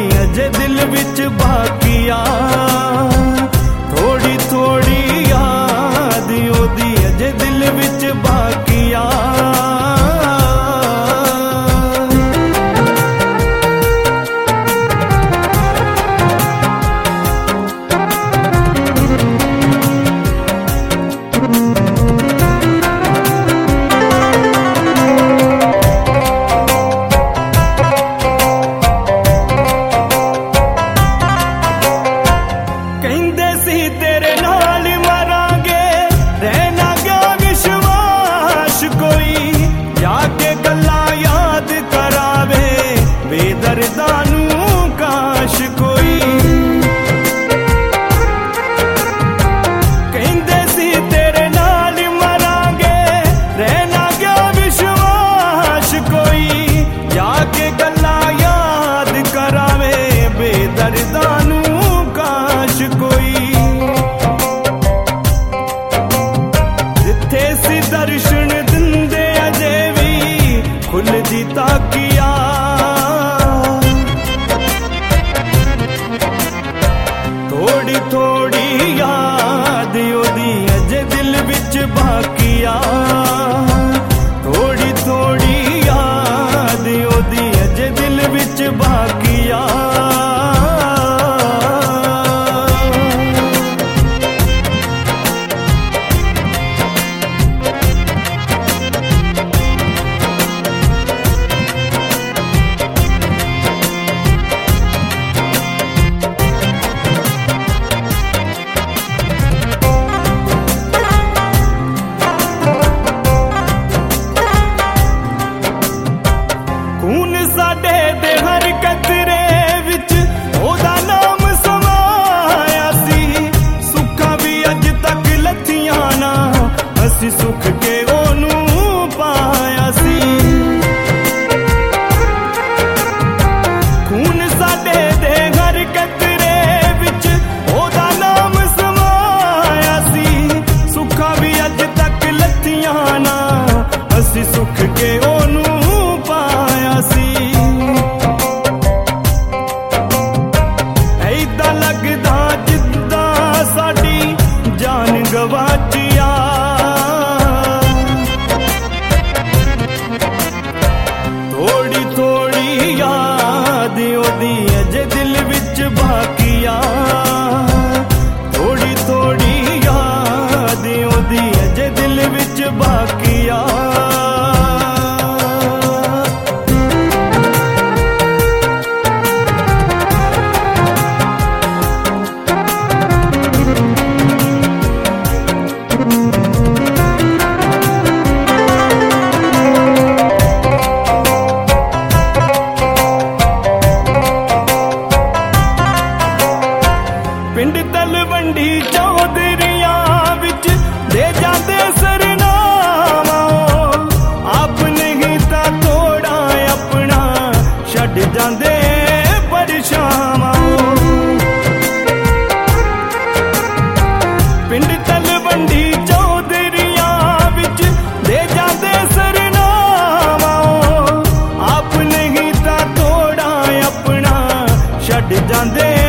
अजे दिल विच बाकिया थोड़ी थोड़ी याद ओदी अजे दिल विच बाकिया तेरे नाल मरांगे रहना क्या विश्वास कोई जाके गल्ला याद करावे बेदर्दानू काश कोई कहंदे सी तेरे नाल मरांगे रहना क्या विश्वास कोई जाके गल्ला याद करावे बेदर्दानू काश कोई दर्शन दिंदे अजे भी खुल दी ताकिया थोड़ी थोड़ी याद ओदी अजे दिल विच बाकिया थोड़ी थोड़ी याद ओदी अजे दिल विच बाकिया साडे दे हर कतरे विच ओदा नाम समाया सी सुखा भी अज तक लथियां ना असी सुख के ओनू पाया सी खून साडे दे हर कतरे विच ओदा नाम समाया सी सुखा भी अज तक लथियां ना असी सुख के ओनू पाया सी लगदा जिद्दा साडी जान गवाचिया थोड़ी थोड़ी याद ओदी अजे दिल विच बाकिया थोड़ी थोड़ी याद ओदी अजे दिल विच बाकिया पिंड तलवंडी चौधरिया विच दे जाते सरनामा आपने ही ता थोड़ा अपना छड़ जाते परछावां पिंड तलवंडी चौधरिया विच दे जाते सरनामा आपने ही ता थोड़ा अपना छड़ जाते